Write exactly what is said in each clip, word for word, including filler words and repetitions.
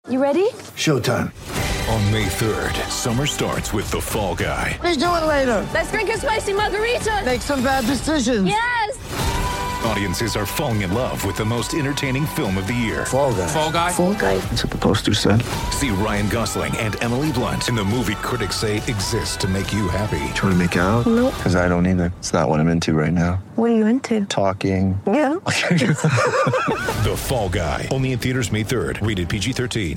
You ready? Showtime. On May third, summer starts with The Fall Guy. Let's do it later. Let's drink a spicy margarita. Make some bad decisions. Yes! Audiences are falling in love with the most entertaining film of the year. Fall Guy. Fall Guy. Fall Guy. That's what the poster said. See Ryan Gosling and Emily Blunt in the movie critics say exists to make you happy. Trying to make it out? Nope. Because I don't either. It's not what I'm into right now. What are you into? Talking. Yeah. The Fall Guy. Only in theaters May third. Rated P G thirteen.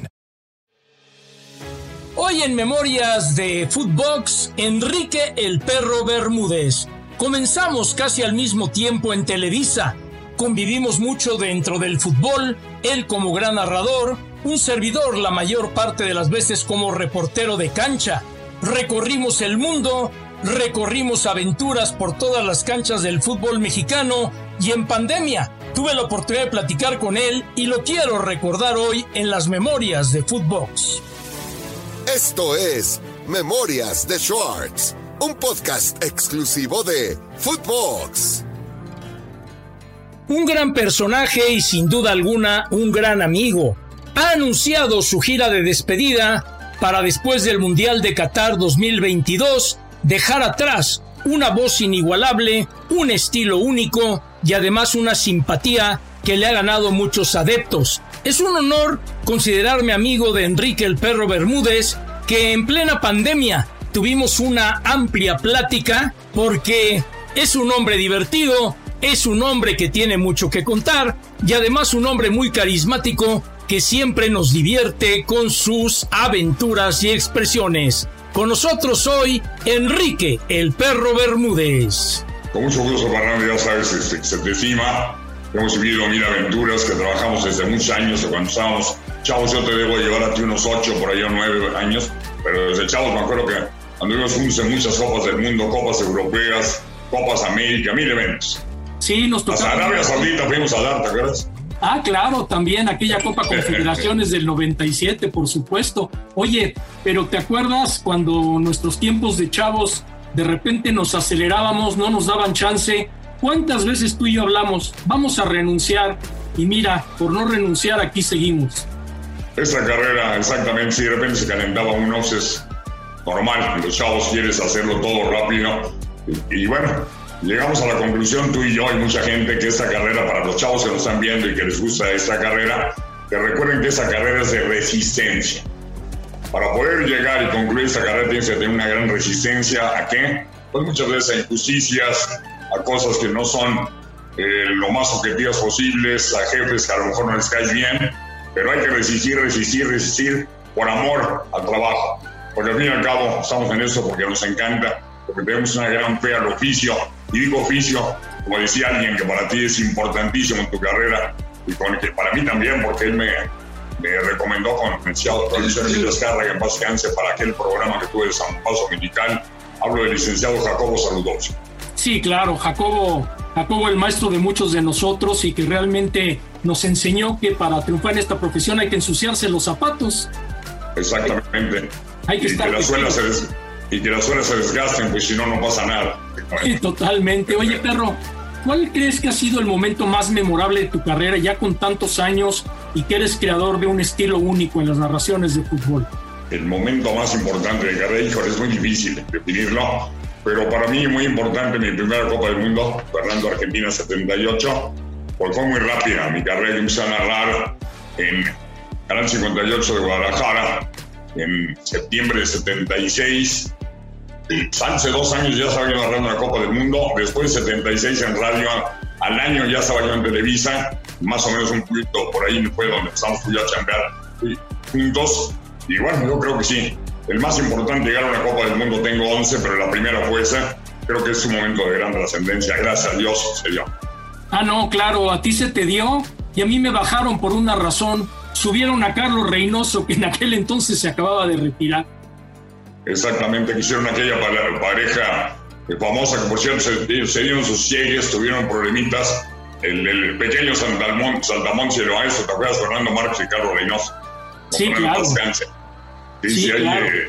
Hoy en Memorias de Footbox, Enrique el Perro Bermúdez. Comenzamos casi al mismo tiempo en Televisa. Convivimos mucho dentro del fútbol, él como gran narrador, un servidor la mayor parte de las veces como reportero de cancha. Recorrimos el mundo, recorrimos aventuras por todas las canchas del fútbol mexicano y en pandemia tuve la oportunidad de platicar con él y lo quiero recordar hoy en las Memorias de Footbox. Esto es Memorias de Schwartz, un podcast exclusivo de Footbox. Un gran personaje y sin duda alguna un gran amigo. Ha anunciado su gira de despedida para después del Mundial de Qatar dos mil veintidós dejar atrás una voz inigualable, un estilo único y además una simpatía que le ha ganado muchos adeptos. Es un honor considerarme amigo de Enrique el Perro Bermúdez, que en plena pandemia tuvimos una amplia plática porque es un hombre divertido, es un hombre que tiene mucho que contar y además un hombre muy carismático que siempre nos divierte con sus aventuras y expresiones. Con nosotros hoy, Enrique el Perro Bermúdez. Con mucho gusto, Fernando, ya sabes, este, se te estima. Hemos vivido mil aventuras, que trabajamos desde muchos años, cuando estábamos chavos. Yo te debo llevar a ti unos ocho, por allá nueve años, pero desde chavos me acuerdo que anduvimos juntos en muchas copas del mundo, copas europeas, copas América, mil eventos. Sí, nos tocó. Hasta Arabia Saudita fuimos a dar, ¿te acuerdas? Ah, claro, también aquella Copa Confederaciones del noventa y siete, por supuesto. Oye, pero ¿te acuerdas cuando nuestros tiempos de chavos de repente nos acelerábamos, no nos daban chance? ¿Cuántas veces tú y yo hablamos? Vamos a renunciar. Y mira, por no renunciar, aquí seguimos. Esta carrera, exactamente, si de repente se calentaba uno, es normal. Los chavos quieres hacerlo todo rápido. Y, y bueno, llegamos a la conclusión, tú y yo, y mucha gente, que esta carrera, para los chavos que nos están viendo y que les gusta esta carrera, que recuerden que esta carrera es de resistencia. Para poder llegar y concluir esta carrera tienes que tener una gran resistencia. ¿A qué? Pues muchas veces a injusticias, a cosas que no son eh, lo más objetivas posibles, a jefes que a lo mejor no les caes bien, pero hay que resistir, resistir, resistir por amor al trabajo, porque al fin y al cabo estamos en eso porque nos encanta, porque tenemos una gran fe al oficio, y digo oficio, como decía alguien, que para ti es importantísimo en tu carrera, y con que para mí también, porque él me, me recomendó con el licenciado Emilio Azcárraga, en paz descanse, para aquel programa que tuve de San Paso Militar. Hablo del licenciado Jacobo Saludowski. Sí, claro, Jacobo, Jacobo el maestro de muchos de nosotros y que realmente nos enseñó que para triunfar en esta profesión hay que ensuciarse los zapatos. Exactamente. Hay que y, estar que las suelas se des, y que las suelas se desgasten, pues si no, no pasa nada. Sí, totalmente. Oye, Perro, ¿cuál crees que ha sido el momento más memorable de tu carrera ya con tantos años y que eres creador de un estilo único en las narraciones de fútbol? El momento más importante de mi carrera, híjole, es muy difícil definirlo, pero para mí muy importante mi primera Copa del Mundo, Fernando, Argentina setenta y ocho, porque fue muy rápida mi carrera. Yo empecé a narrar en Canal cincuenta y ocho de Guadalajara en septiembre de setenta y seis. Hace dos años ya estaba yo narrando la Copa del Mundo. Después de setenta y seis en radio, al año ya estaba yo en Televisa. Más o menos un poquito por ahí fue donde empezamos tú y yo a chambear juntos. Y bueno, yo creo que sí. El más importante, llegar a una Copa del Mundo, tengo once, pero la primera fue esa. Creo que es un momento de gran trascendencia. Gracias a Dios se dio. Ah, no, claro, a ti se te dio y a mí me bajaron por una razón. Subieron a Carlos Reynoso, que en aquel entonces se acababa de retirar. Exactamente, que hicieron aquella pareja famosa, que por cierto se, se dieron sus ciegues, tuvieron problemitas. El, el pequeño Saltamón, Saltamón Cielo a eso, ¿te acuerdas? Fernando Márquez y Carlos Reynoso. Sí, claro. Sí, sí, sí, ahí, claro. Eh,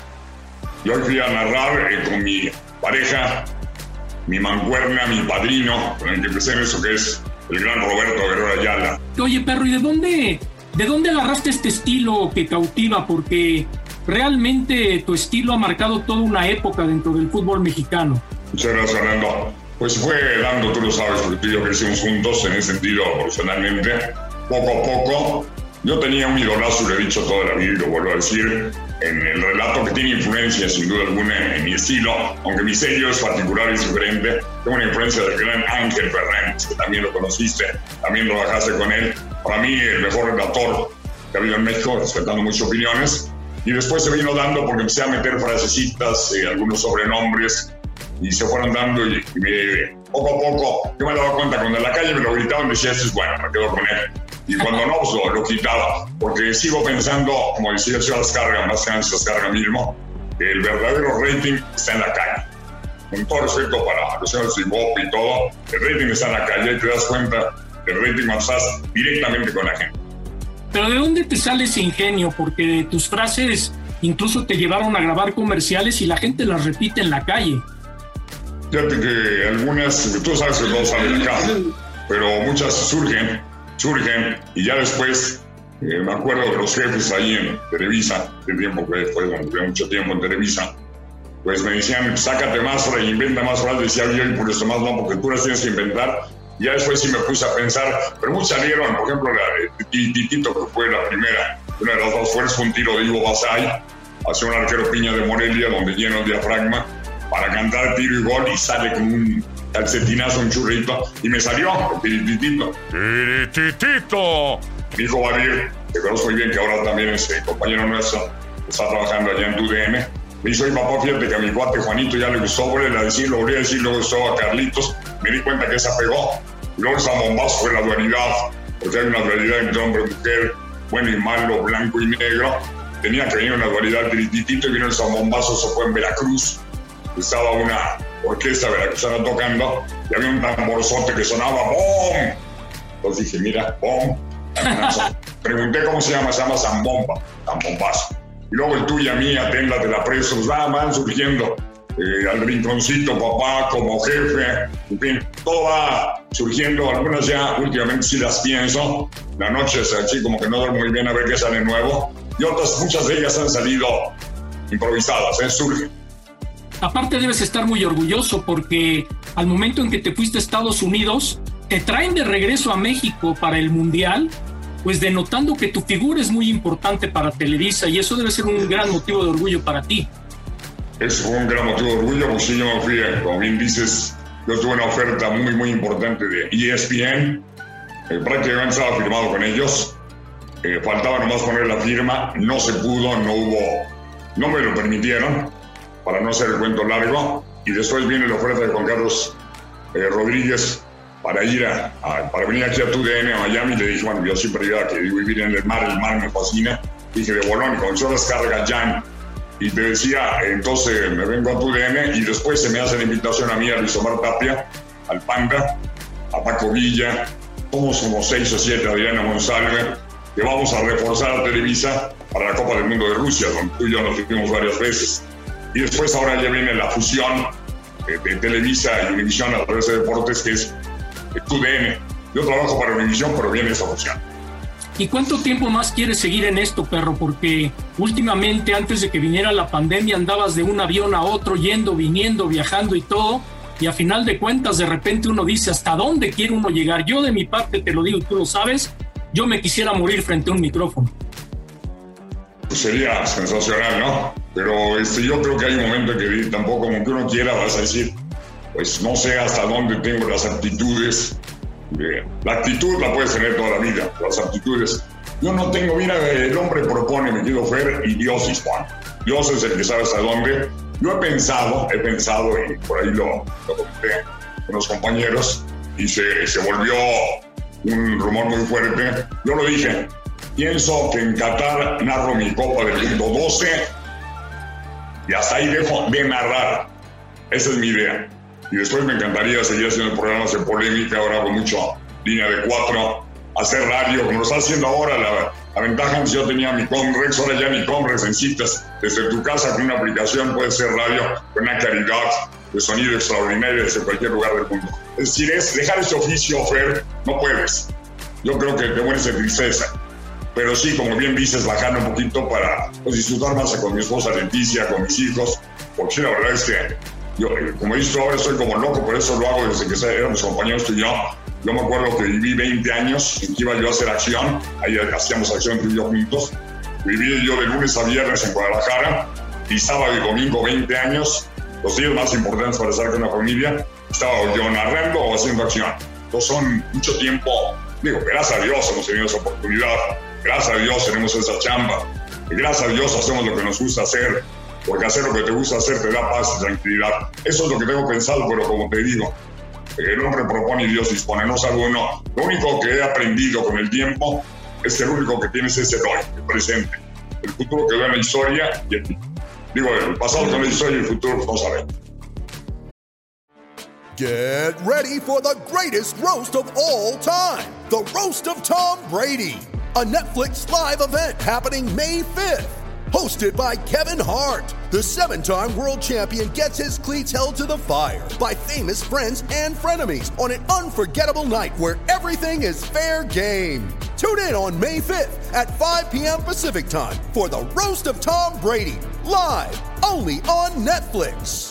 yo fui a narrar eh, con mi pareja, mi mancuerna, mi padrino, con el que empecé en eso, que es el gran Roberto Guerrero Ayala. Oye, Perro, ¿y de dónde ¿De dónde agarraste este estilo que cautiva? Porque realmente tu estilo ha marcado toda una época dentro del fútbol mexicano. Muchas gracias, Fernando. Pues fue dando, tú lo sabes, porque tú y yo crecimos juntos en ese sentido profesionalmente, poco a poco. Yo tenía un idolazo, lo he dicho toda la vida y lo vuelvo a decir, en el relato que tiene influencia sin duda alguna en mi estilo, aunque mi sello es particular y diferente. Tengo una influencia del gran Ángel Fernández, que también lo conociste, también trabajaste con él. Para mí el mejor relator que ha habido en México, respetando muchas opiniones. Y después se vino dando porque empecé a meter frasecitas, eh, algunos sobrenombres, y se fueron dando y, y me, poco a poco yo me daba cuenta cuando en la calle me lo gritaban, decía, esto es bueno, me quedo con él. Y cuando no, pues lo, lo quitaba, porque sigo pensando, como decía el señor Azcárraga, más grande Azcárraga mismo, que el verdadero rating está en la calle. Con todo respeto para los señores de Bob y todo, el rating está en la calle y te das cuenta del rating cuando estás directamente con la gente. Pero ¿de dónde te sale ese ingenio? Porque tus frases incluso te llevaron a grabar comerciales y la gente las repite en la calle. Fíjate que algunas, tú sabes que todo sale de acá, pero muchas surgen, surgen y ya después, eh, me acuerdo de los jefes ahí en Televisa, de tiempo que fue, bueno, fue mucho tiempo en Televisa, pues me decían, sácate más frases, inventa más frases, decía yo, y por eso más no, porque tú las tienes que inventar. Y ya después sí me puse a pensar, pero muchas salieron, por ejemplo, la de Titito, que fue la primera, una de las dos fuerzas, fue un tiro de Ivo Basay, hacia un arquero Piña de Morelia, donde llena el diafragma, para cantar tiro y gol, y sale como un calcetinazo, un churrito, y me salió el Titito. ¡Tirititito! Mi hijo Badir, que conozco muy bien, que ahora también es eh, compañero nuestro, está trabajando allá en T U D N, me dijo, papá, fíjate que a mi cuate Juanito ya le gustó, volví a decir, lo volví a decir, luego gustó a Carlitos, me di cuenta que esa pegó. Y luego esa bombazo fue la dualidad, porque hay una dualidad entre hombre y mujer, bueno y malo, blanco y negro. Tenía que venir una dualidad Tirititito y vino el zambombazo, eso fue en Veracruz. Estaba una orquesta veracruzana tocando y había un tamborzote que sonaba ¡bom! Entonces dije, mira, ¡bom! Pregunté cómo se llama, se llama zambomba, zambombazo. Y luego el tuya mía, Tenda de la Presa, pues nada, van surgiendo eh, al rinconcito, papá, como jefe, en fin, todo va surgiendo. Algunas ya últimamente sí las pienso, la noche es así como que no duermo muy bien a ver qué sale nuevo, y otras, muchas de ellas han salido improvisadas, ¿eh? Surgen. Aparte debes estar muy orgulloso porque al momento en que te fuiste a Estados Unidos, te traen de regreso a México para el Mundial, pues denotando que tu figura es muy importante para Televisa y eso debe ser un gran motivo de orgullo para ti. Eso fue un gran motivo de orgullo, pues sí, yo me fui, como bien dices, yo tuve una oferta muy, muy importante de E S P N, eh, prácticamente estaba firmado con ellos, eh, faltaba nomás poner la firma, no se pudo, no hubo, no me lo permitieron, para no hacer el cuento largo, y después viene la oferta de Juan Carlos eh, Rodríguez, para ir a, a, para venir aquí a T U D N, a Miami. Le dije, bueno, yo siempre iba a que vivir en el mar, el mar me fascina. Dije, de bolón, y con las cargas Jan. Y te decía, entonces me vengo a T U D N y después se me hace la invitación a mí, a Luis Omar Tapia, al Panda, a Paco Villa, somos como seis o siete, Adriana Monsalve, que vamos a reforzar a Televisa para la Copa del Mundo de Rusia, donde tú y yo nos vimos varias veces. Y después ahora ya viene la fusión de, de Televisa y Univisión a través de deportes, que es T U D N. Yo trabajo para Univisión, pero viene esa función. ¿Y cuánto tiempo más quieres seguir en esto, perro? Porque últimamente, antes de que viniera la pandemia, andabas de un avión a otro, yendo, viniendo, viajando y todo, y a final de cuentas, de repente uno dice, ¿hasta dónde quiere uno llegar? Yo de mi parte, te lo digo, tú lo sabes, yo me quisiera morir frente a un micrófono. Pues sería sensacional, ¿no? Pero este, yo creo que hay un momento en que tampoco, como que uno quiera, vas a decir, pues no sé hasta dónde tengo las aptitudes. La actitud la puedes tener toda la vida, las aptitudes. Yo no tengo, mira, el hombre propone, me quedo Fer, y Dios dispone. Dios es el que sabe hasta dónde. Yo he pensado, he pensado, y por ahí lo, lo comenté con los compañeros, y se, se volvió un rumor muy fuerte. Yo lo dije, pienso que en Qatar narro mi Copa del Mundo doce, y hasta ahí dejo de narrar. Esa es mi idea. Y después me encantaría seguir haciendo programas de polémica, ahora con mucho línea de cuatro, hacer radio, como lo está haciendo ahora. La, la ventaja es que yo tenía mi Comrex, ahora ya mi Comrex en citas. Desde tu casa con una aplicación puedes hacer radio con una calidad de sonido extraordinaria desde cualquier lugar del mundo. Es decir, es dejar ese oficio, Fer, no puedes. Yo creo que te mueres de tristeza. pero sí, como bien dices, bajar un poquito para pues, disfrutar más con mi esposa Leticia, con mis hijos, porque la verdad es que yo, como dices tú, ahora estoy como loco, por eso lo hago desde que éramos compañeros tú y yo. Yo me acuerdo que viví veinte años en que iba yo a hacer acción, ahí hacíamos acción tú y yo juntos. Viví yo de lunes a viernes en Guadalajara, y sábado y domingo veinte años, los días más importantes para estar con la familia, estaba yo narrando o haciendo acción. Entonces son mucho tiempo, digo, gracias a Dios hemos tenido esa oportunidad, gracias a Dios tenemos esa chamba, y gracias a Dios hacemos lo que nos gusta hacer, porque hacer lo que te gusta hacer te da paz y tranquilidad. Eso es lo que tengo pensado, pero como te digo, el hombre propone y Dios dispone, no sabe uno. Lo único que he aprendido con el tiempo es que lo único que tienes es el hoy, el presente. El futuro quedó en la historia y el, digo, el pasado quedó en la historia y el futuro pues, no sabemos. Get ready for the greatest roast of all time, the Roast of Tom Brady, a Netflix live event happening May fifth. Hosted by Kevin Hart, the seven-time world champion gets his cleats held to the fire by famous friends and frenemies on an unforgettable night where everything is fair game. Tune in on May fifth at five p.m. Pacific Time for the Roast of Tom Brady, live only on Netflix.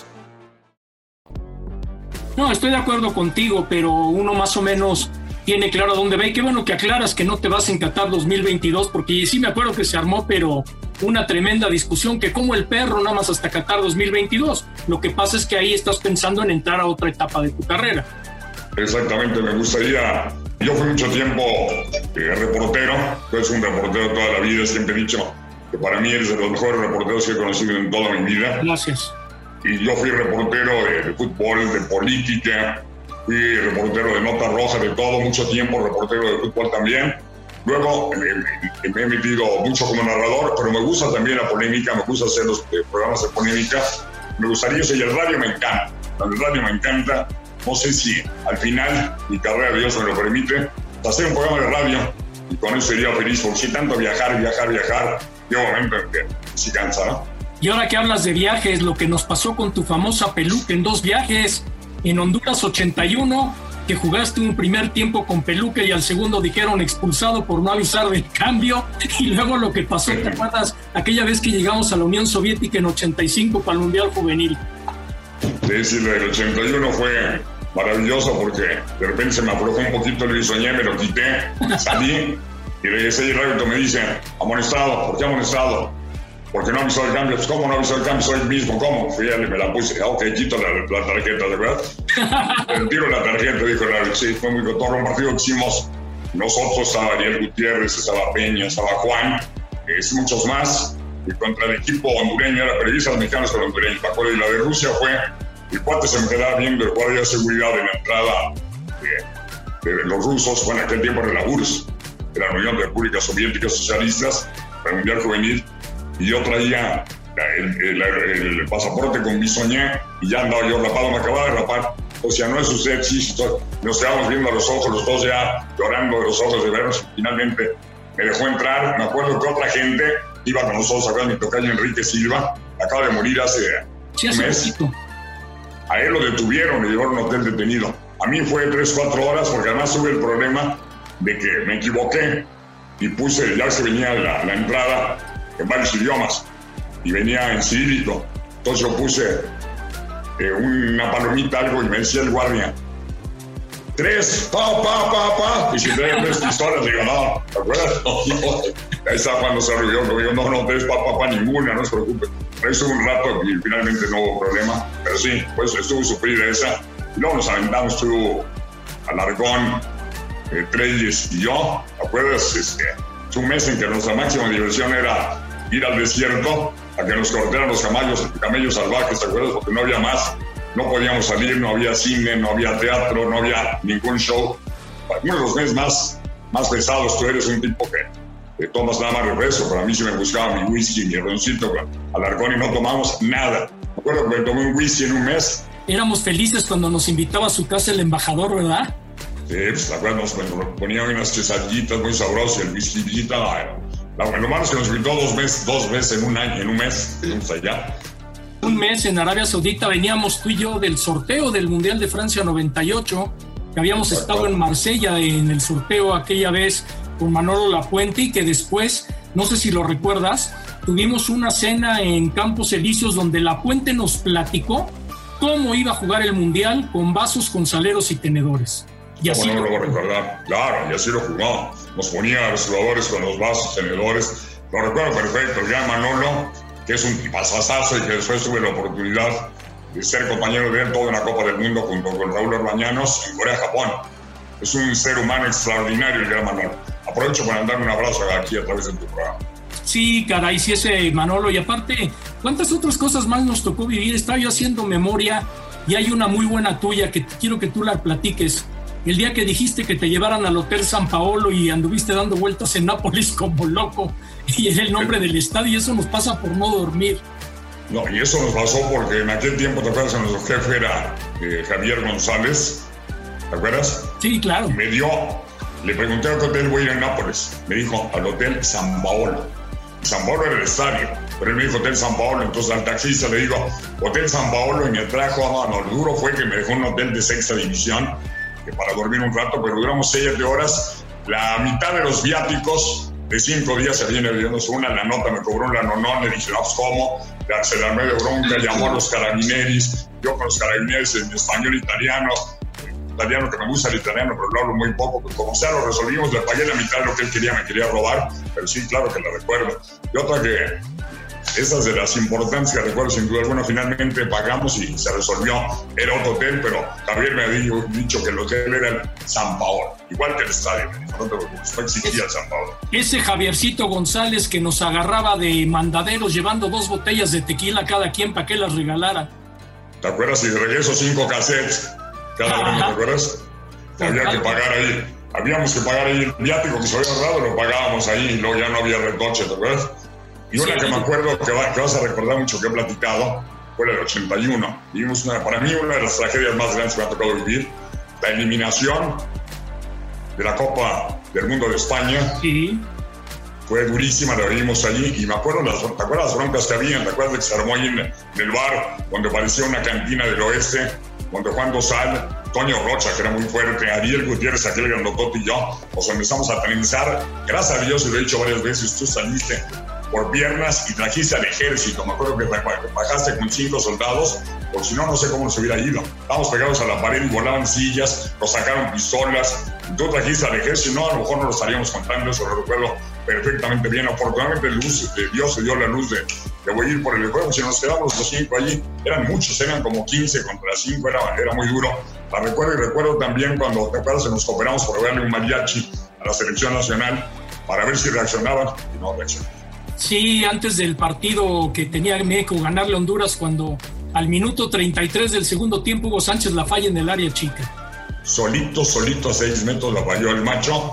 No, estoy de acuerdo contigo, pero uno más o menos tiene claro a dónde va. Y qué bueno que aclaras que no te vas en Qatar dos mil veintidós, porque sí me acuerdo que se armó, pero una tremenda discusión, que como el perro nada más hasta Qatar dos mil veintidós. Lo que pasa es que ahí estás pensando en entrar a otra etapa de tu carrera. Exactamente, me gustaría... Yo fui mucho tiempo eh, reportero, yo soy un reportero toda la vida, siempre he dicho que para mí eres de los mejores reporteros que he conocido en toda mi vida. Gracias. Y yo fui reportero de, de fútbol, de política, fui reportero de nota roja, de todo, mucho tiempo, reportero de fútbol también. Luego eh, me he metido mucho como narrador, pero me gusta también la polémica, me gusta hacer los eh, programas de polémica. Me gustaría eso, y el radio me encanta, el radio me encanta. No sé si al final mi carrera, Dios me lo permite, hacer un programa de radio, y con eso sería feliz, porque si tanto viajar, viajar, viajar, llega un momento en que sí cansa, ¿no? Y ahora que hablas de viajes, lo que nos pasó con tu famosa peluca en dos viajes, en Honduras ochenta y uno, que jugaste un primer tiempo con peluca y al segundo dijeron expulsado por no avisar del cambio, y luego lo que pasó, ¿te acuerdas? Aquella vez que llegamos a la Unión Soviética en ochenta y cinco para el Mundial Juvenil. Sí, sí, el ochenta y uno fue maravilloso porque de repente se me aflojó un poquito el bisoñé, me lo quité, salí y regresé y el árbitro me dice, amonestado, ¿por qué amonestado? Porque no avisó el cambio. Pues, ¿cómo no avisó el cambio? Soy el mismo, ¿cómo? Fui a él y me la puse. Ah, ok, quito la, la tarjeta, ¿de verdad? Retiro la tarjeta, dijo el árbitro. Sí, fue muy cotorro. Un partido que hicimos nosotros, estaba Ariel Gutiérrez, estaba Peña, estaba Juan, es muchos más. Y contra el equipo hondureño, era periodistas mexicanos con hondureños. Me acuerdo, y la de Rusia fue, el cuate se me quedaba viendo el guardia de seguridad en la entrada de, de los rusos. Bueno, en aquel tiempo era la U R S S, era la Unión de Repúblicas Soviéticas Socialistas, para el Mundial Juvenil. Y yo traía el, el, el, el pasaporte con bisoñé y ya andaba yo rapado, me acababa de rapar. O sea, no es usted, sí, nos quedamos viendo a los ojos, los dos ya llorando de los ojos de vernos. Finalmente me dejó entrar. Me acuerdo que otra gente iba con nosotros, acá mi tocayo Enrique Silva, acaba de morir hace sí, un mes. Poquito. A él lo detuvieron y llevaron a un hotel detenido. A mí fue tres, cuatro horas porque además tuve el problema de que me equivoqué y puse, ya se venía la, la entrada en varios idiomas y venía en cirílico, entonces yo puse eh, una palomita, algo, y me decía el guardia tres, pa, pa, pa, pa, y si traía tres pistolas, digo, no, ¿te acuerdas? No, no. Ahí estaba cuando se arrulló, digo, no, no, tres, pa, pa, pa, ninguna, no se preocupe. Ahí estuvo un rato y finalmente no hubo problema, pero sí, pues estuvo sufrida esa, y luego nos aventamos, estuvo Alarcón, eh, Treyes y yo, ¿te acuerdas? Este, es un mes en que nuestra máxima diversión era ir al desierto a que nos cortaran los camellos, camellos salvajes, ¿te acuerdas? Porque no había más, no podíamos salir, no había cine, no había teatro, no había ningún show. Uno de los meses más, más pesados, tú eres un tipo que, que tomas nada más refresco. Para mí, si me buscaba mi whisky, mi roncito, Alarcón, y no tomamos nada. Me acuerdo que me tomé un whisky en un mes. Éramos felices cuando nos invitaba a su casa el embajador, ¿verdad? Sí, pues te acuerdas, nos ponían unas quesadillitas muy sabrosas, el whisky, La, lo malo es que nos invitó dos meses, dos veces en un año, en un mes, fuimos allá. Un mes en Arabia Saudita veníamos tú y yo del sorteo del Mundial de Francia noventa y ocho, que habíamos estado en Marsella en el sorteo aquella vez con Manolo Lapuente y que después, no sé si lo recuerdas, tuvimos una cena en Campos Elíseos donde Lapuente nos platicó cómo iba a jugar el Mundial con vasos, con saleros y tenedores. Y así ¿Cómo no lo lo voy a recordar? Claro, y así lo jugó. Nos ponía a los jugadores con los vasos, tenedores. Lo recuerdo perfecto, el gran Manolo, que es un tipazazazo y que después tuve la oportunidad de ser compañero de él toda una Copa del Mundo junto con Raúl Orbañanos en Corea, Japón. Es un ser humano extraordinario el gran Manolo. Aprovecho para mandar un abrazo aquí a través de tu programa. Sí, caray, sí, ese Manolo. Y aparte, ¿cuántas otras cosas más nos tocó vivir? Estaba yo haciendo memoria y hay una muy buena tuya que quiero que tú la platiques. El día que dijiste que te llevaran al Hotel San Paolo y anduviste dando vueltas en Nápoles como loco y era el nombre del estadio, y eso nos pasa por no dormir. No, y eso nos pasó porque en aquel tiempo, ¿te acuerdas? Nuestro jefe era eh, Javier González, ¿te acuerdas? Sí, claro. Me dio, le pregunté a qué hotel voy a ir en Nápoles. Me dijo, al Hotel San Paolo. San Paolo era el estadio, pero él me dijo Hotel San Paolo. Entonces al taxista le digo, Hotel San Paolo, y me trajo, no, no, lo duro fue que me dejó un hotel de sexta división, que para dormir un rato, pero duramos siete horas. La mitad de los viáticos de cinco días se viene viéndose una, la nota me cobró un lanonón, le dije, no, pues, ¿cómo? Se la armé de bronca, llamó a los carabineros, yo con los carabineros en español italiano, italiano que me gusta el italiano, pero lo hablo muy poco, pues como sea lo resolvimos, le pagué la mitad de lo que él quería, me quería robar, pero sí, claro que la recuerdo. Y otra que, esas de las importantes que recuerdo sin duda alguna, finalmente pagamos y se resolvió, era otro hotel, pero Javier me había dicho que el hotel era el San Paolo, igual que el estadio, me dijo, no te preocupes, no existía el San Paolo. Ese Javiercito González que nos agarraba de mandaderos llevando dos botellas de tequila cada quien para que las regalara. ¿Te acuerdas? Y de regreso cinco cassettes cada uno, ¿te acuerdas? Que había que pagar ahí, habíamos que pagar ahí el viático que se había ahorrado, lo pagábamos ahí y luego ya no había retoche, ¿te acuerdas? Y una sí, que me acuerdo que, va, que vas a recordar mucho que he platicado fue la del ochenta y uno. Vivimos una, para mí una de las tragedias más grandes que me ha tocado vivir, la eliminación de la Copa del Mundo de España. Sí. Fue durísima, la vivimos allí y me acuerdo, las, ¿te acuerdas las broncas que había? ¿Te acuerdas de que se armó ahí en, en el bar donde parecía una cantina del oeste? Donde Juan Dosal, Toño Rocha, que era muy fuerte, Ariel Gutiérrez, aquel grandotote y yo, nos empezamos a trenzar. Gracias a Dios, y lo he dicho varias veces, tú saliste por piernas y trajiste al ejército. Me acuerdo que bajaste con cinco soldados, porque si no, no sé cómo nos hubiera ido. Estábamos pegados a la pared y volaban sillas, nos sacaron pistolas. Y tú trajiste al ejército, no, a lo mejor no lo estaríamos contando, eso lo recuerdo perfectamente bien. Afortunadamente, luz, de Dios se dio la luz de que voy a ir por el juego. Si nos quedamos los cinco allí, eran muchos, eran como quince contra cinco, era, era muy duro. La recuerdo y recuerdo también cuando, ¿te acuerdas? Nos cooperamos por darle un mariachi a la selección nacional para ver si reaccionaban y no reaccionaban. Sí, antes del partido que tenía México ganarle a Honduras, cuando al minuto treinta y tres del segundo tiempo Hugo Sánchez la falla en el área chica. Solito, solito a seis metros la falló el macho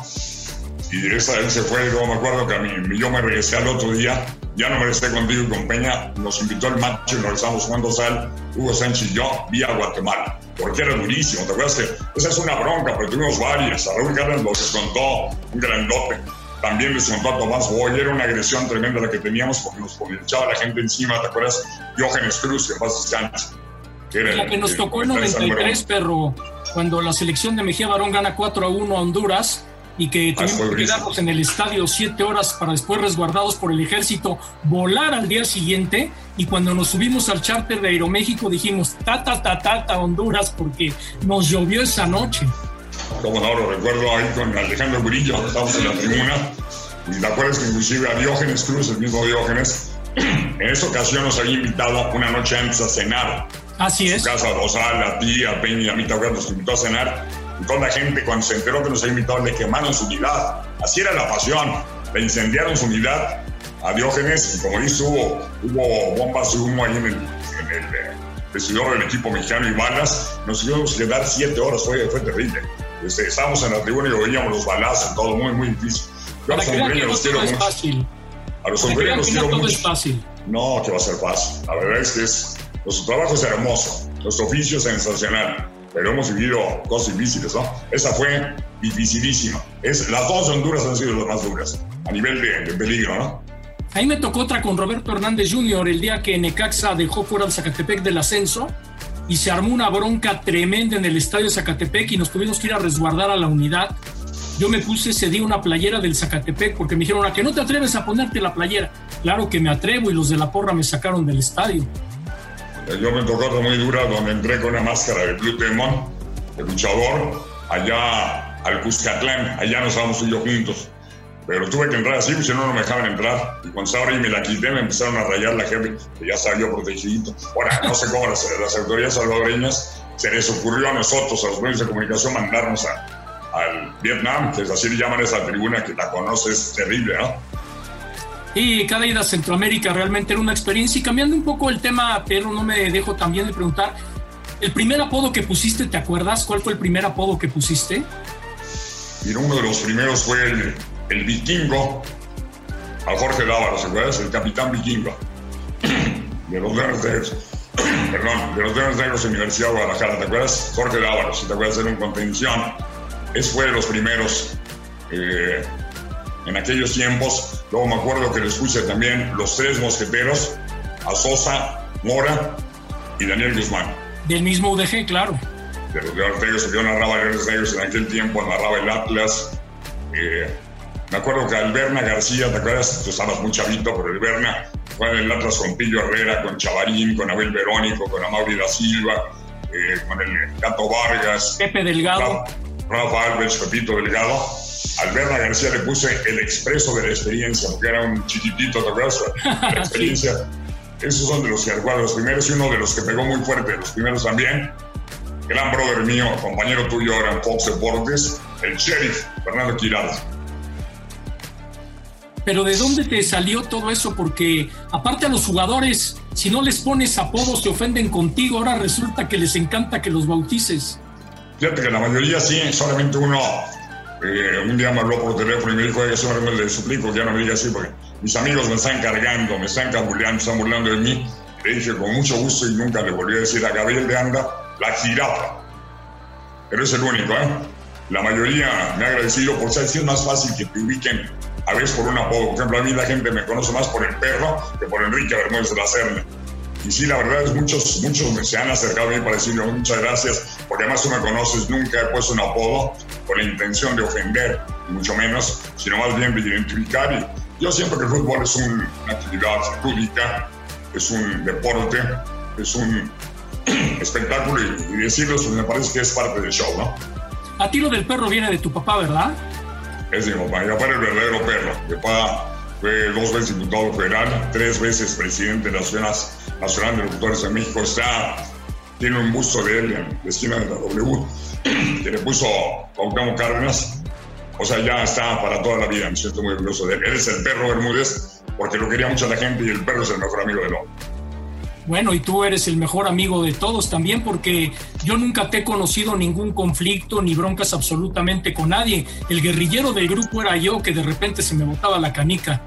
y esa él se fue. Luego me acuerdo que a mí, yo me regresé al otro día, ya no me regresé contigo y con Peña, nos invitó el macho y nos regresamos jugando sal, Hugo Sánchez y yo, vía Guatemala, porque era durísimo. ¿Te acuerdas que esa es una bronca? Pero tuvimos varias. A Raúl Garland lo descontó, un grandote. También les contó a Tomás Boy, era una agresión tremenda la que teníamos porque nos echaba la gente encima, ¿te acuerdas? Diógenes Cruz, que pasa Sánchez. La que nos tocó en noventa y tres, perro, cuando la selección de Mejía Barón gana cuatro a uno a Honduras y que tuvimos que quedarnos en el estadio siete horas para después, resguardados por el ejército, volar al día siguiente. Y cuando nos subimos al charter de Aeroméxico dijimos ta ta ta ta ta Honduras, porque nos llovió esa noche. Como no, lo recuerdo ahí con Alejandro Murillo, estábamos en la tribuna, y te acuerdas que inclusive a Diógenes Cruz, el mismo Diógenes, en esta ocasión nos había invitado una noche antes a cenar. Así es. En su casa, a Dosal, a ti, a Peña y a mí, te acuerdas, nos invitó a cenar, y toda la gente, cuando se enteró que nos había invitado, le quemaron su unidad. Así era la pasión, le incendiaron su unidad a Diógenes, y como dice, hubo, hubo bombas de humo ahí en el, en el vestidor del equipo mexicano y balas. Nos tuvimos que quedar siete horas, fue, fue terrible. Este, estábamos en la tribuna y oíamos los balazos, todo muy, muy difícil. Yo a los hondureños los quiero mucho. Fácil. A los hondureños los quiero mucho. Es fácil. No, que va a ser fácil. La verdad es que es, nuestro trabajo es hermoso, nuestro oficio es sensacional, pero hemos vivido cosas difíciles, ¿no? Esa fue dificilísima. Es, las dos de Honduras han sido las más duras, a nivel de, de peligro, ¿no? Ahí me tocó otra con Roberto Hernández junior, el día que Necaxa dejó fuera al Zacatepec del ascenso, y se armó una bronca tremenda en el estadio de Zacatepec y nos tuvimos que ir a resguardar a la unidad. yo me puse ese día una playera del Zacatepec porque me dijeron, ¿a que no te atreves a ponerte la playera? Claro que me atrevo, y los de la porra me sacaron del estadio. Yo me tocó otra muy dura donde entré con una máscara de Blue Demon, de luchador, allá al Cuscatlán, allá nos estábamos tú y yo juntos. Pero tuve que entrar así, porque si no, no me dejaban entrar. Y cuando estaba ahí me la quité, me empezaron a rayar la jefe, que ya estaba yo protegidito. Ahora, no sé cómo las, las autoridades salvadoreñas se les ocurrió a nosotros, a los medios de comunicación, mandarnos a, al Vietnam, que es así le llaman a esa tribuna, que la conoces, es terrible, ¿no? Y cada ida a Centroamérica realmente era una experiencia. Y cambiando un poco el tema, pero no me dejo también de preguntar, el primer apodo que pusiste, ¿te acuerdas? ¿Cuál fue el primer apodo que pusiste? Mira, uno de los primeros fue el, el Vikingo, a Jorge Dávalos, ¿te acuerdas? El Capitán Vikingo, de los Leones Negros, perdón, de los Leones Negros Universidad de Guadalajara, ¿te acuerdas? Jorge Dávalos, si te acuerdas, era un contención. Ese fue de los primeros eh, en aquellos tiempos. Luego me acuerdo que les puse también los tres mosqueteros, a Sosa, Mora y Daniel Guzmán. Del mismo U D G, claro. De los Leones Negros, yo narraba Leones Negros en aquel tiempo, narraba el Atlas. Eh, me acuerdo que Alberna García, ¿te acuerdas? Tú estabas muy chavito, pero Alberna fue en el Atlas con Pillo Herrera, con Chavarín, con Abel Verónico, con Amaury da Silva, eh, con el Gato Vargas, Pepe Delgado, Rafa, Rafa Alves, Pepito Delgado. Alberna García le puse el expreso de la experiencia, porque era un chiquitito, ¿te acuerdas? La experiencia. Sí. Esos son de los que recuerdo, los primeros, y uno de los que pegó muy fuerte, los primeros también. Gran brother mío, compañero tuyo ahora en Fox Deportes, el Sheriff, Fernando Quirado. Pero ¿de dónde te salió todo eso? Porque aparte a los jugadores, si no les pones apodos, se ofenden contigo. Ahora resulta que les encanta que los bautices. Fíjate que la mayoría sí, solamente uno. Eh, un día me habló por teléfono y me dijo, oye, señor, me le suplico que ya no me diga así, porque mis amigos me están cargando, me están cabulando, me están burlando de mí. Le dije con mucho gusto y nunca le volví a decir a Gabriel de Anda la jirafa. Pero es el único, ¿eh? La mayoría me ha agradecido, porque ¿sabes? Es más fácil que te ubiquen a veces por un apodo. Por ejemplo, a mí la gente me conoce más por el Perro que por Enrique Bermúdez de la Serna. Y sí, la verdad es muchos, muchos se han acercado a mí para decirle muchas gracias, porque además tú me conoces, nunca he puesto un apodo con la intención de ofender, ni mucho menos, sino más bien de identificar. Y yo siempre que el fútbol es un, una actividad lúdica, es un deporte, es un espectáculo, y, y decirlo pues me parece que es parte del show, ¿no? A ti lo del Perro viene de tu papá, ¿verdad? Es de mi papá, mi papá era el verdadero Perro. Mi papá fue dos veces diputado federal, tres veces presidente de la Asociación Nacional de Locutores de México. Está, tiene un busto de él en la esquina de la W, que le puso Cuauhtémoc Cárdenas. O sea, ya está para toda la vida, me siento muy orgulloso de él. Él es el Perro Bermúdez, porque lo quería mucho la gente, y el Perro es el mejor amigo del hombre. Bueno, y tú eres el mejor amigo de todos también, porque yo nunca te he conocido ningún conflicto ni broncas absolutamente con nadie. El guerrillero del grupo era yo, que de repente se me botaba la canica.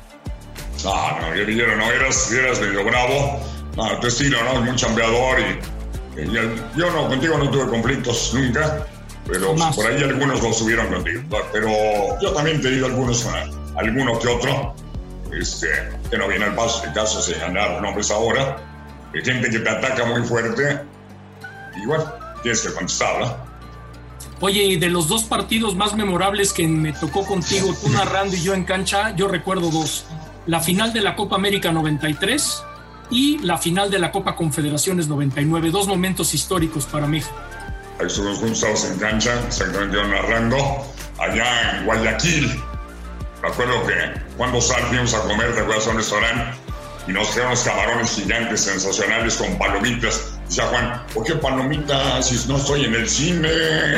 No, no, guerrillero no, eras, eras medio bravo. No, tu estilo, ¿no? Muy chambeador y, y yo no, contigo no tuve conflictos nunca, pero Más. por ahí algunos los tuvieron contigo. Pero yo también he tenido algunos, alguno que otro, este, que no viene al paso, el caso se ganaron nombres ahora, de gente que te ataca muy fuerte, y bueno, tienes que contestar, ¿no? Oye, y de los dos partidos más memorables que me tocó contigo, tú narrando y yo en cancha, yo recuerdo dos. La final de la Copa América noventa y tres y la final de la Copa Confederaciones noventa y nueve, dos momentos históricos para México. Ahí estuvimos juntos en cancha, exactamente yo narrando, allá en Guayaquil. Me acuerdo que cuando salimos a comer, te acuerdas, a un restaurante, y nos trajeron unos camarones gigantes, sensacionales, con palomitas. Decía Juan, ¿por qué palomitas si no estoy en el cine?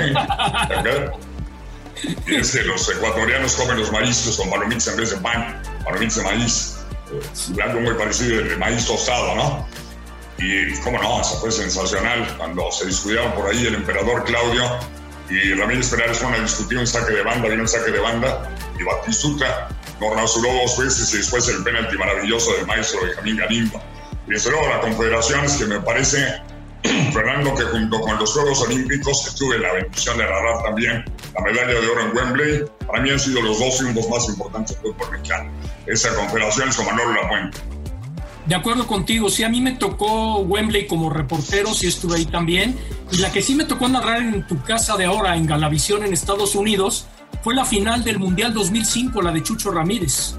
Y es que los ecuatorianos comen los mariscos con palomitas en vez de pan, palomitas de maíz, eh, algo muy parecido de maíz tostado, ¿no? Y cómo no, eso fue sensacional cuando se discutieron por ahí el emperador Claudio y Ramírez Perales fueron a discutir un saque de banda, vino un saque de banda, y Batistuta nos rasuró dos veces, y después el penalti maravilloso del maestro Benjamín Galindo. Y desde luego la Confederación, es que me parece, Fernando, que junto con los Juegos Olímpicos, que tuve la bendición de narrar también la medalla de oro en Wembley, para mí han sido los dos triunfos más importantes del fútbol mexicano. Esa Confederación es con Manolo Lapuente. De acuerdo contigo, sí, a mí me tocó Wembley como reportero, sí estuve ahí también, y la que sí me tocó narrar en tu casa de ahora, en Galavisión, en Estados Unidos, fue la final del Mundial dos mil cinco, la de Chucho Ramírez.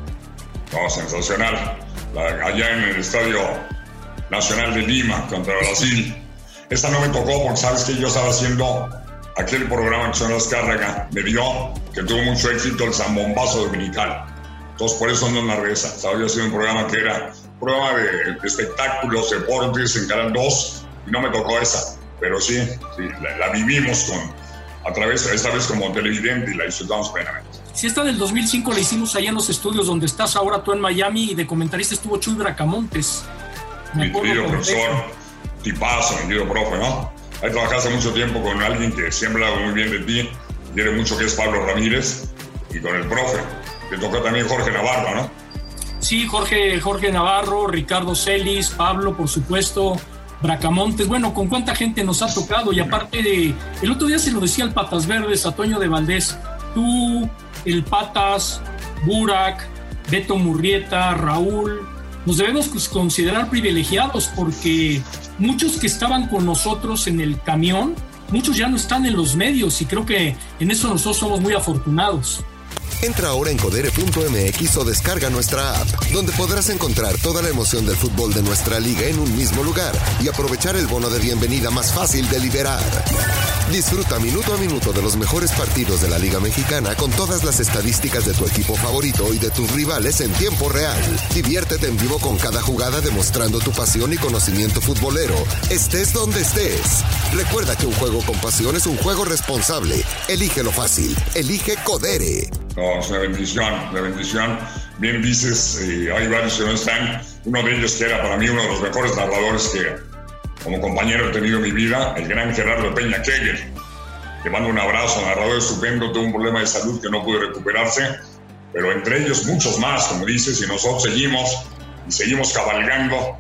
No, sensacional. La, allá en el Estadio Nacional de Lima contra Brasil. Esta no me tocó porque sabes que yo estaba haciendo aquel programa que son Azcárraga, me dio que tuvo mucho éxito el Zambombazo Dominical. Entonces por eso no narré esa. Estaba yo haciendo un programa que era un programa de, de espectáculos, deportes en Canal dos y no me tocó esa. Pero sí, sí la, la vivimos con, a través, esta vez como televidente y la disfrutamos plenamente. Si esta del dos mil cinco la hicimos allá en los estudios donde estás ahora tú en Miami y de comentarista estuvo Chuy Bracamontes. Mi querido profesor, tipazo, mi querido profe, ¿no? Ahí trabajaste mucho tiempo con alguien que siempre habla muy bien de ti, quiere mucho, que es Pablo Ramírez, y con el profe. Te tocó también Jorge Navarro, ¿no? Sí, Jorge, Jorge Navarro, Ricardo Celis, Pablo, por supuesto, Bracamontes. Bueno, ¿con cuánta gente nos ha tocado? Y aparte de... El otro día se lo decía al Patas Verdes, a Toño de Valdés. Tú, el Patas, Burak, Beto Murrieta, Raúl... Nos debemos considerar privilegiados porque muchos que estaban con nosotros en el camión, muchos ya no están en los medios y creo que en eso nosotros somos muy afortunados. Entra ahora en codere punto eme equis o descarga nuestra app, donde podrás encontrar toda la emoción del fútbol de nuestra liga en un mismo lugar y aprovechar el bono de bienvenida más fácil de liberar. Disfruta minuto a minuto de los mejores partidos de la Liga Mexicana con todas las estadísticas de tu equipo favorito y de tus rivales en tiempo real. Diviértete en vivo con cada jugada demostrando tu pasión y conocimiento futbolero, estés donde estés. Recuerda que un juego con pasión es un juego responsable. Elige lo fácil. Elige Codere. No, es una bendición, una bendición. Bien dices, eh, hay varios que no están. Uno de ellos que era para mí uno de los mejores narradores que como compañero he tenido en mi vida, el gran Gerardo Peña Kegel. Le mando un abrazo, narrador estupendo, tuvo un problema de salud que no pudo recuperarse, pero entre ellos muchos más, como dices, y nosotros seguimos, y seguimos cabalgando.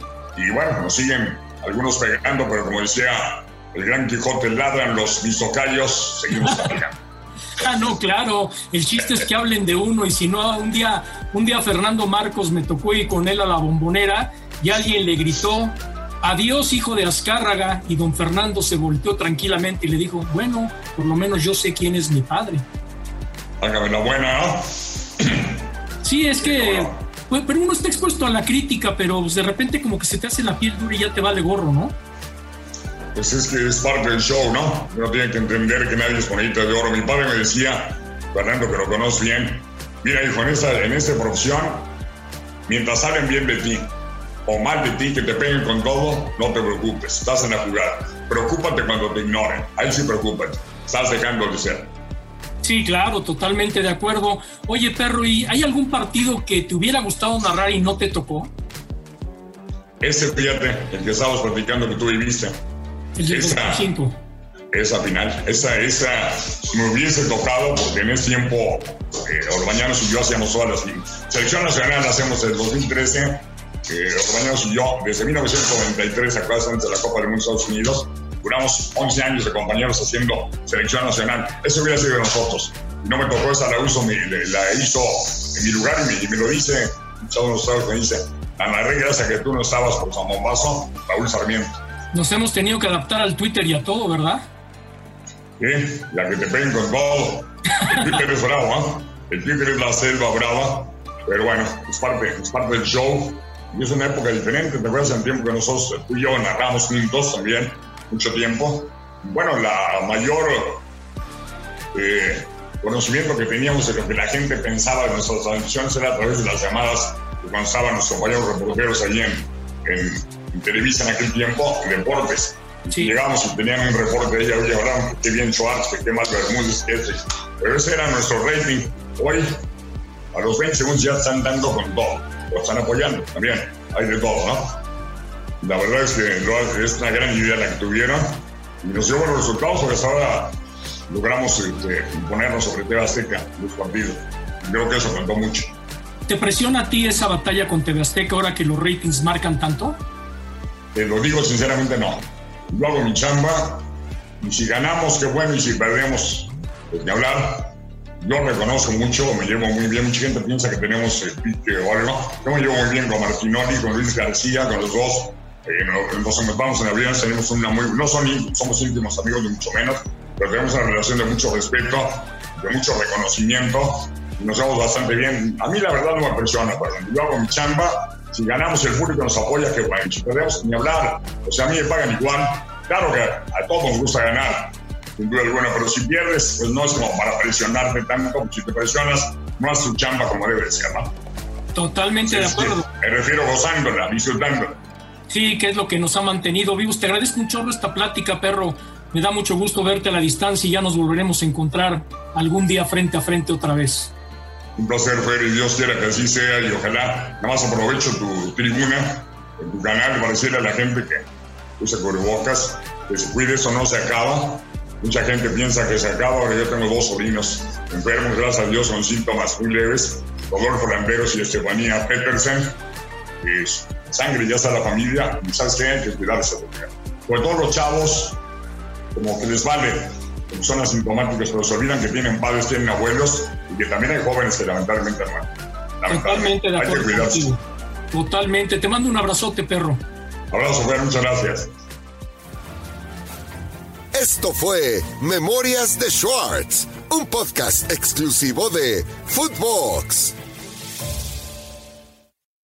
Y bueno, nos siguen algunos pegando, pero como decía el gran Quijote, ladran los misocayos, seguimos cabalgando. Ah, no, claro, el chiste es que hablen de uno y si no, un día, un día Fernando Marcos me tocó ir con él a la Bombonera y alguien le gritó, adiós hijo de Azcárraga, y don Fernando se volteó tranquilamente y le dijo, bueno, por lo menos yo sé quién es mi padre. Hágame la buena, ¿no? Sí, es que, pues, pero uno está expuesto a la crítica, pero pues, de repente como que se te hace la piel dura y ya te vale gorro, ¿no? Pues es que es parte del show, ¿no? Uno tiene que entender que nadie es monedita de oro. Mi padre me decía, Fernando, que lo conoces bien, mira hijo, en esta, en esta profesión, mientras salen bien de ti o mal de ti, que te peguen con todo, no te preocupes, estás en la jugada. Preocúpate cuando te ignoren, ahí sí preocúpate, estás dejando de ser. Sí, claro, totalmente de acuerdo. Oye, perro, ¿y hay algún partido que te hubiera gustado narrar y no te tocó? Ese, fíjate, el que estábamos platicando que tú viviste. El de dos mil cinco. Esa final, esa, esa me hubiese tocado porque en ese tiempo eh, Orbañanos y yo hacíamos todas las... Selección Nacional la hacemos en el dos mil trece, eh, Orbañanos y yo, desde mil novecientos noventa y tres, acuerdas, antes de la Copa del Mundo de Estados Unidos, duramos once años de compañeros haciendo Selección Nacional. Eso hubiera sido de nosotros. Y no me tocó esa, la, uso, mi, la hizo en mi lugar y me, y me lo dice, muchos de los estados me dice, la narré gracias a que tú no estabas por San Bombazo, Raúl Sarmiento. Nos hemos tenido que adaptar al Twitter y a todo, ¿verdad? Sí, la que te peguen con todo. El Twitter es bravo, ¿eh? El Twitter es la selva brava, pero bueno, es parte, es parte del show. Y es una época diferente, ¿te acuerdas? En el tiempo que nosotros, tú y yo, narramos juntos también, mucho tiempo. Bueno, la mayor eh, conocimiento que teníamos de lo que la gente pensaba de nuestras transmisiones era a través de las llamadas que cuando estaban los compañeros reporteros allí en, en en Televisa en aquel tiempo, deportes. Sí. Llegamos y tenían un reporte de ella, oye, hablaban que bien Schwartz, que qué más Bermúdez, que este. Pero ese era nuestro rating. Hoy, a los veinte segundos ya están dando con todo. Lo están apoyando también. Hay de todo, ¿no? La verdad es que es una gran idea la que tuvieron. Y nos dio buenos resultados porque hasta ahora logramos este, imponernos sobre T V Azteca los partidos. Y creo que eso contó mucho. ¿Te presiona a ti esa batalla con T V Azteca ahora que los ratings marcan tanto? Te lo digo sinceramente, no. Yo hago mi chamba y si ganamos, qué bueno, y si perdemos, pues ni hablar. Yo reconozco mucho, me llevo muy bien. Mucha gente piensa que tenemos el pique o algo. Yo me llevo muy bien con Martinoli, con Luis García, con los dos. Eh, nos, nos vamos en avión, tenemos una muy... No son, somos íntimos amigos, ni mucho menos, pero tenemos una relación de mucho respeto. de mucho reconocimiento y nos vemos bastante bien. A mí la verdad no me presiona, perdón. Yo hago mi chamba. Si ganamos, el público nos apoya, que bueno. Si perdemos, ni hablar. O sea, a mí me pagan igual. Claro que a todos nos gusta ganar, sin duda alguna, pero si pierdes, pues no es como para presionarte tanto. Si te presionas, no haces tu chamba como debe ser, ¿no? Totalmente sí, de acuerdo. Sí, me refiero gozándola, disfrutándola. Sí, que es lo que nos ha mantenido vivos. Te agradezco un chorro esta plática, perro. Me da mucho gusto verte a la distancia y ya nos volveremos a encontrar algún día frente a frente otra vez. Un placer, Fer, y Dios quiera que así sea, y ojalá, nada más aprovecho tu tribuna, en tu canal, para decirle a la gente que usa cubrebocas, que se cuide, eso no se acaba. Mucha gente piensa que se acaba. Ahora yo tengo dos sobrinos enfermos, gracias a Dios, con síntomas muy leves, Rodolfo Lamberos y Estefanía Petersen. Es sangre, ya está la familia, y ¿sabes qué? Hay que cuidarse. Sobre todo los chavos, como que les vale, como son asintomáticos, pero se olvidan que tienen padres, tienen abuelos, y que también hay jóvenes que lamentablemente no. Totalmente de acuerdo. Hay que cuidarse. Contigo. Totalmente. Te mando un abrazote, perro. Abrazo, Fer, muchas gracias. Esto fue Memorias de Schwartz, un podcast exclusivo de Footbox.